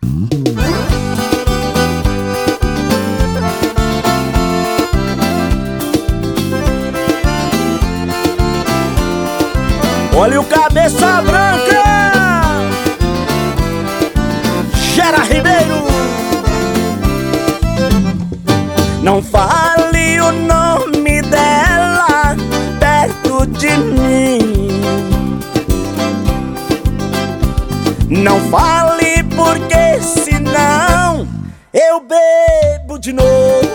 Olha o cabeça branca, Gera Ribeiro. Não fale o nome dela perto de mim. Não fale porque senão eu bebo de novo.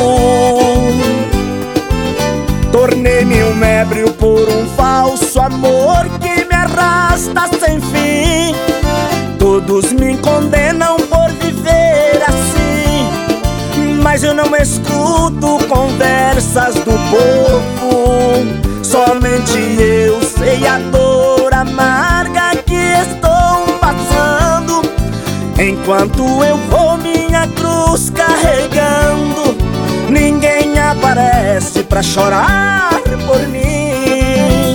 Tornei-me um ébrio por um falso amor que me arrasta sem fim. Todos me condenam por viver assim, mas eu não escuto conversas do povo. Somente eu sei a dor amarga que estou passando, enquanto eu vou minha cruz carregando. Ninguém aparece pra chorar por mim.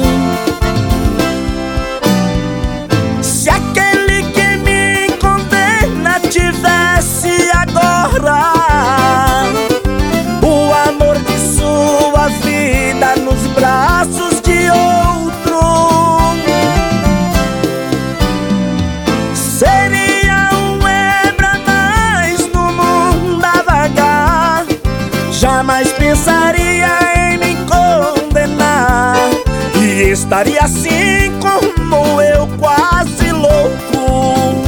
Se aquele que me condena tivesse agora o amor de sua vida nos braços de outro, seria um hebra mais no mundo a vagar. Jamais pensaria em me condenar e estaria assim como eu, quase louco.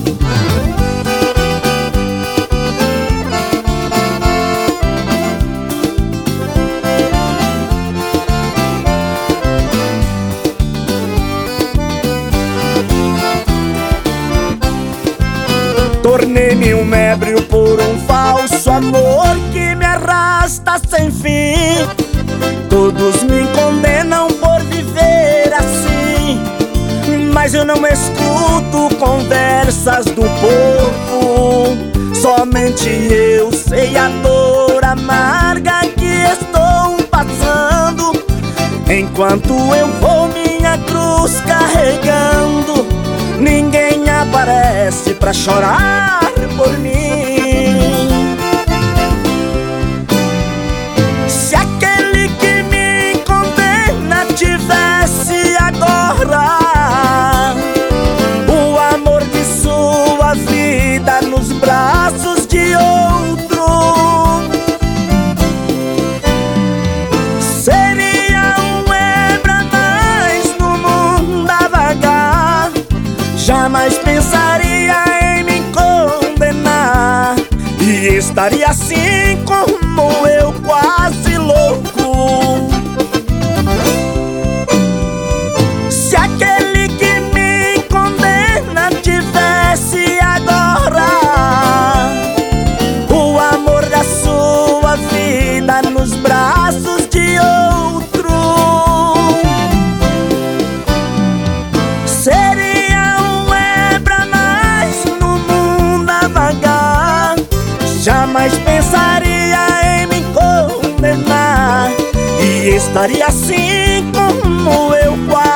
Tornei-me um ébrio por um falso amor que me arrasta sem fim. Todos me condenam por viver assim, mas eu não escuto conversas do povo. Somente eu sei a dor amarga que estou passando, enquanto eu vou minha cruz carregando. Ninguém aparece pra chorar por mim. Se aquele que me condena tivesse agora o amor de sua vida nos braços de outro, seria um hebra mais no mundo a vagar. Jamais pensaria em me condenar e estaria assim como eu, quase louco. Se aquele que me condena tivesse agora o amor da sua vida nos braços de outro, seria um hebra mais no mundo a vagar. Jamais pensaria em me condenar e estaria assim como eu, quase